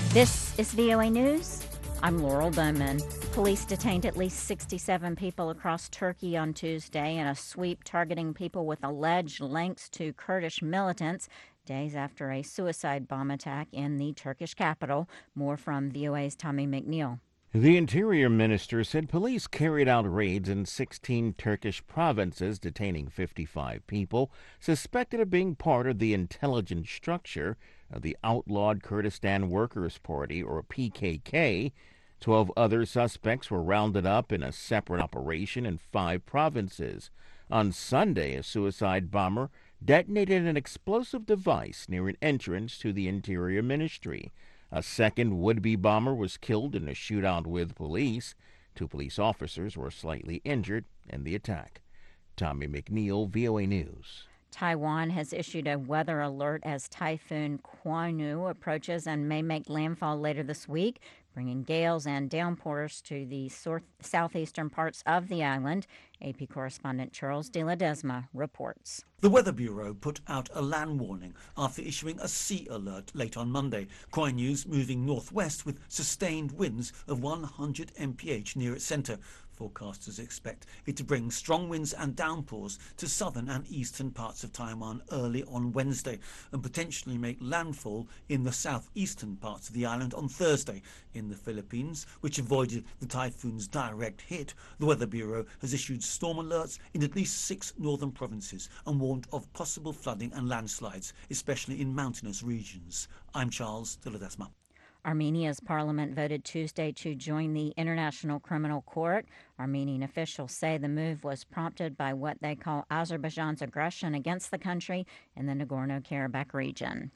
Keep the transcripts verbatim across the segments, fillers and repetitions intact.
This is V O A News. I'm Laurel Bowman. Police detained at least sixty-seven people across Turkey on Tuesday in a sweep targeting people with alleged links to Kurdish militants, days after a suicide bomb attack in the Turkish capital. More from V O A's Tommy McNeil. The Interior Minister said police carried out raids in sixteen Turkish provinces, detaining fifty-five people suspected of being part of the intelligence structure of the outlawed Kurdistan Workers' Party, or P K K. Twelve other suspects were rounded up in a separate operation in five provinces. On Sunday, a suicide bomber detonated an explosive device near an entrance to the Interior Ministry. A second would-be bomber was killed in a shootout with police. Two police officers were slightly injured in the attack. Tommy McNeil, V O A News. Taiwan has issued a weather alert as Typhoon Kwanu approaches and may make landfall later this week, bringing gales and downpours to the sor- southeastern parts of the island. A P correspondent Charles de Ledesma reports. The Weather Bureau put out a land warning after issuing a sea alert late on Monday. Kwanu's moving northwest with sustained winds of one hundred miles per hour near its centre. Forecasters expect it to bring strong winds and downpours to southern and eastern parts of Taiwan early on Wednesday and potentially make landfall in the southeastern parts of the island on Thursday. In the Philippines, which avoided the typhoon's direct hit, the Weather Bureau has issued storm alerts in at least six northern provinces and warned of possible flooding and landslides, especially in mountainous regions. I'm Charles de Ledesma. Armenia's parliament voted Tuesday to join the International Criminal Court. Armenian officials say the move was prompted by what they call Azerbaijan's aggression against the country in the Nagorno-Karabakh region.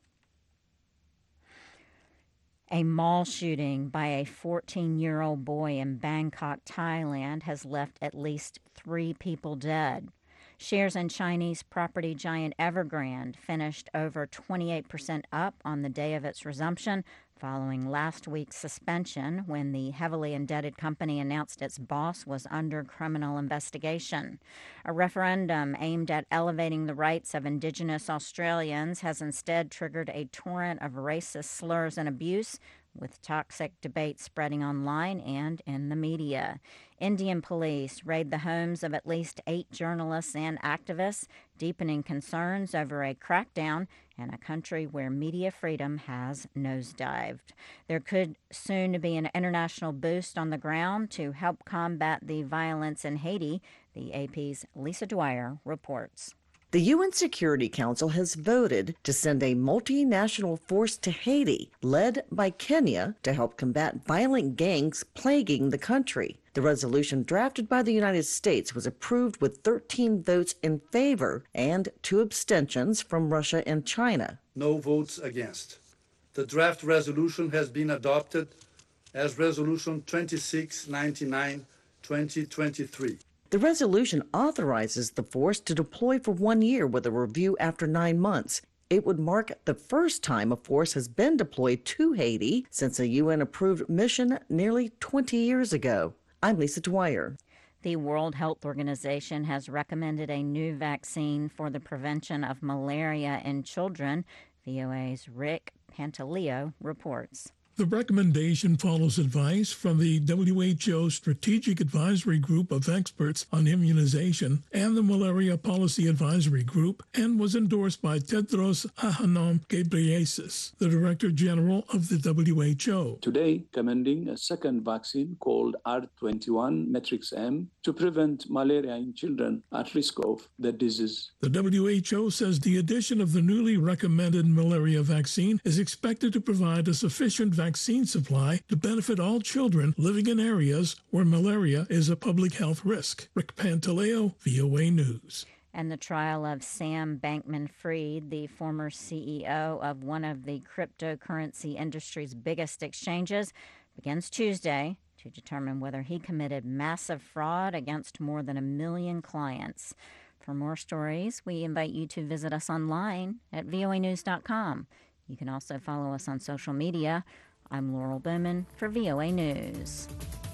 A mall shooting by a fourteen-year-old boy in Bangkok, Thailand, has left at least three people dead. Shares in Chinese property giant Evergrande finished over twenty-eight percent up on the day of its resumption, following last week's suspension when the heavily indebted company announced its boss was under criminal investigation. A referendum aimed at elevating the rights of Indigenous Australians has instead triggered a torrent of racist slurs and abuse, with toxic debate spreading online and in the media. Indian police raid the homes of at least eight journalists and activists, deepening concerns over a crackdown in a country where media freedom has nosedived. There could soon be an international boost on the ground to help combat the violence in Haiti, the A P's Lisa Dwyer reports. The U N Security Council has voted to send a multinational force to Haiti, led by Kenya, to help combat violent gangs plaguing the country. The resolution drafted by the United States was approved with thirteen votes in favor and two abstentions from Russia and China. No votes against. The draft resolution has been adopted as Resolution twenty-six ninety-nine twenty twenty-three. The resolution authorizes the force to deploy for one year with a review after nine months. It would mark the first time a force has been deployed to Haiti since a U N-approved mission nearly twenty years ago. I'm Lisa Dwyer. The World Health Organization has recommended a new vaccine for the prevention of malaria in children. V O A's Rick Pantaleo reports. The recommendation follows advice from the W H O Strategic Advisory Group of Experts on Immunization and the Malaria Policy Advisory Group, and was endorsed by Tedros Adhanom Ghebreyesus, the Director General of the W H O. Today, recommending a second vaccine called R twenty-one Matrix M to prevent malaria in children at risk of the disease. The W H O says the addition of the newly recommended malaria vaccine is expected to provide a sufficient vaccine vaccine supply to benefit all children living in areas where malaria is a public health risk. Rick Pantaleo, V O A News. And the trial of Sam Bankman-Fried, the former C E O of one of the cryptocurrency industry's biggest exchanges, begins Tuesday to determine whether he committed massive fraud against more than a million clients. For more stories, we invite you to visit us online at V O A news dot com. You can also follow us on social media. I'm Laurel Bowman for V O A News.